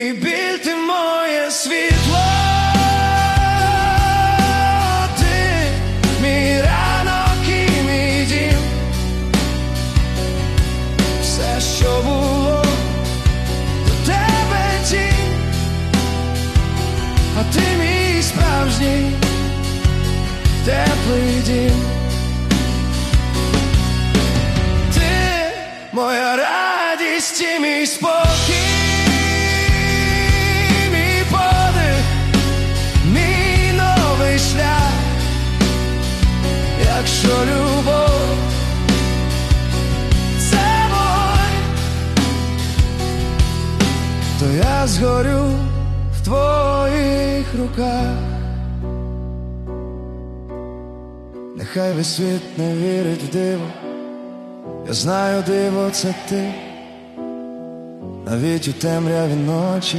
І біль ти моє світло, ти мій ранок і мій дім, все, що було, до тебе тінь, а ти мій справжній теплий дім. Ти моя радість і мій спокій, якщо любов – це вогонь, то я згорю в твоїх руках. Нехай весь світ не вірить в диво, я знаю, диво – це ти, навіть у темряві ночі.